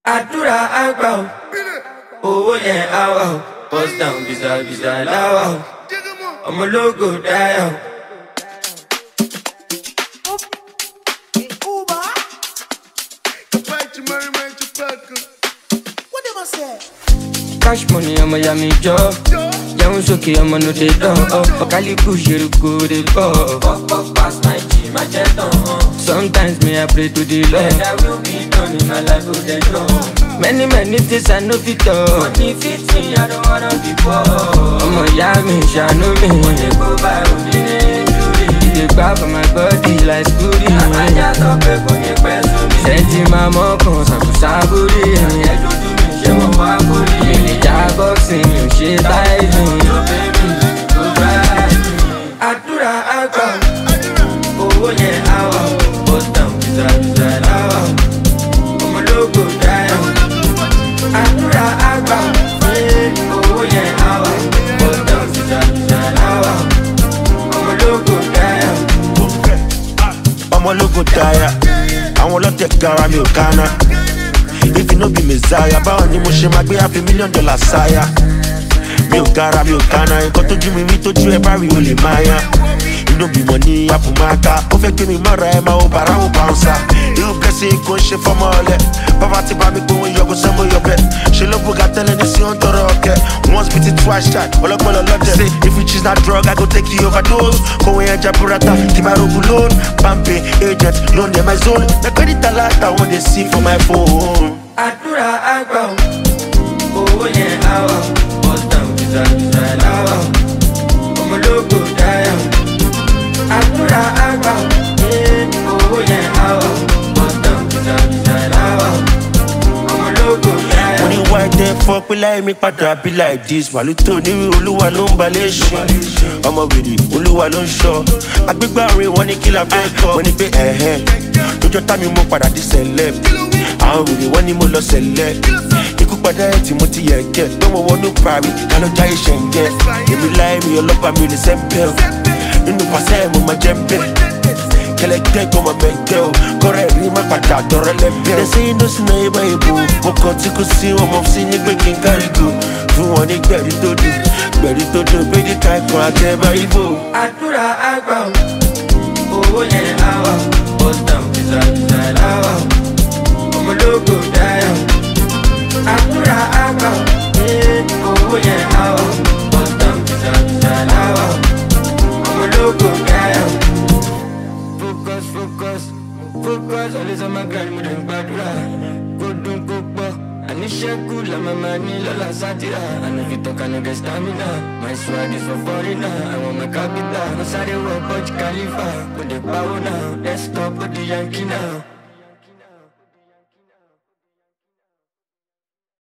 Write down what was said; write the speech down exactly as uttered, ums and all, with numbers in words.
àdúrà àgbà o, owó yẹn á wà o, bust down biza biza láwà o, ọmọ ológo dáyà o. Cash money, I'm a yummy job. Young Soki, I'm a no day dog. Okali push you go the ball. Fuck, fuck, past my G, my jet on. Sometimes me, I pray to the Lord. That will be done in my life, oh, they know. Many, many things I know fit up. Money fits me, I don't wanna be poor. I'm a yummy, shall know me. When they go by, oh, they they grab for my body like Scooty. I just up a funny person. Senti my mom, cause I'm saburi. She won't walk with me. In the boxing, you shit like me. So baby, go ride me. Àdúrà àgbà, owó yẹn á wà o, bust down biza biza láwà o, ọmọ ológo dáyà o. Àdúrà àgbà, owó yẹn á wà o, bust down biza biza láwà o, ọmọ ológo dáyà o. Ọmọ ológo dáyà, àwọn ọlọ́tẹ̀ gara mi ò kánná. If you no be Messiah, báwo ni mo ṣe máa gbé half a million dollars sáyà? Mi ò gara, mi ò kánná, nǹkan tójú mi rí tójú ẹ bá rí o lè máa yá. Inú bímọ ní àpòmáta, ó fẹ́ gbé mi mọ́ra ẹ máa ó bàrà ó bouncer. Irú blessing kò ń ṣe fọ́mọ ọ̀lẹ, bàbá ti bá mi pé wọ́n yọgò sẹ́mo yọbẹ̀. Ṣé ló bùgà tẹ́lẹ̀ ní sí ọ̀n tọrọ ọ̀kẹ́? Once beat it twice shot, ọlọ́gbọ́n lọ́dẹ̀. Say if you choose that drug, I go take you overdose. Kòwé ẹja burata, kì máa rogun loan. Bambi agent, loan dem my zone. Na credit alert, I wan dey see for my phone. Àdúrà àgbà o, owó yẹn á wà o, bust down biza biza láwà o, ọmọ ológo dáyà o. Àdúrà àgbà o, owó yẹn á wà o, bust down biza biza láwà o, ọmọ ológo dáyà o. Mo ní wá ẹ̀dẹ̀ fọ́ pé láì mi padà be like this. Wàlúùtò ní olúwa ló ń balẹ̀ ṣe. Ọmọ wèrè olúwa ló ń ṣọ́. Agbégbá orin wọn ní kí la fẹ́ kọ́. Mo ní pé ẹ̀hẹ́n lójọ́ tá mi mo padà di celeb. Àwọn wèrè wọ́n ní mo lọ sẹ̀lẹ̀. Ikú padà ẹ̀ tí mo ti yẹ̀ kẹ́. Pé mo wọnú parí, ká ló jáyé ṣẹ̀ǹgẹ̀. Èmi láì mi ọlọ́pàá mi ò lè sẹ́ńpẹ́ o. Nínú pàṣẹ mo máa jẹ́ ń bẹ̀. Kẹlẹ́gbẹ́ gbọ́ mọ̀ mẹ́gbẹ́ o. Kọ́rẹ́ rí má padà dọ̀rọ̀ lẹ́bẹ̀. They say no sí náà ibà ìbò. Mo kàn tí kò sí wọn mọ̀ sí ní pé kí n kárí go. Fún wọn ní gbẹ̀rí tó dùn. Gbẹ̀rí tó dùn pé kí ká ikọ̀ àtẹ̀bá ìbò. Àdúrà àgbà o, owó yẹn á wà o, bust down biza biza láwà o, ọmọ ológo dáyà o. Àdúrà àgbà o, owó yẹn á wà o, bust down biza biza láwà o, ọmọ ológo dáyà o. Focus, focus, focus, always on my grind, mo dẹ̀ ń gbàdúrà. Kó dùn kó pọ̀, àníṣẹ́kù la màmá ní lọ́la sátìrà. Àná fi tọ́ka ní get stamina, my swag is for foreigner, àwọn ọmọ capital. Mo sáré wọ Burj Khalifa, kò dé pawó náà, let's stop with the Yankee now.